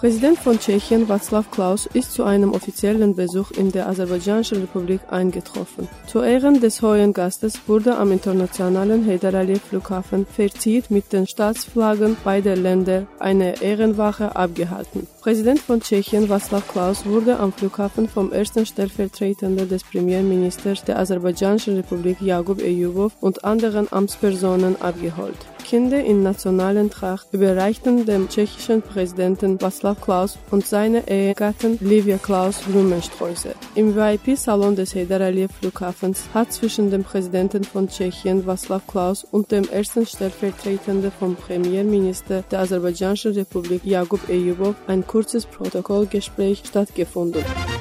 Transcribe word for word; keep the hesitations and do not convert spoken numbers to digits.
Präsident von Tschechien Václav Klaus ist zu einem offiziellen Besuch in der Aserbaidschanischen Republik eingetroffen. Zu Ehren des hohen Gastes wurde am internationalen Heydar Aliyev Flughafen verziert mit den Staatsflaggen beider Länder eine Ehrenwache abgehalten. Präsident von Tschechien Václav Klaus wurde am Flughafen vom ersten Stellvertretenden des Premierministers der Aserbaidschanischen Republik Yaqub Eyyubov und anderen Amtspersonen abgeholt. Kinder in nationalen Tracht überreichten dem tschechischen Präsidenten Václav Klaus und seiner Ehegattin Livia Klaus Blumensträuße. Im V I P-Salon des Heydar Aliyev Flughafens hat zwischen dem Präsidenten von Tschechien Václav Klaus und dem ersten Stellvertretenden vom Premierminister der Aserbaidschanischen Republik Yaqub Eyyubov ein kurzes Protokollgespräch stattgefunden.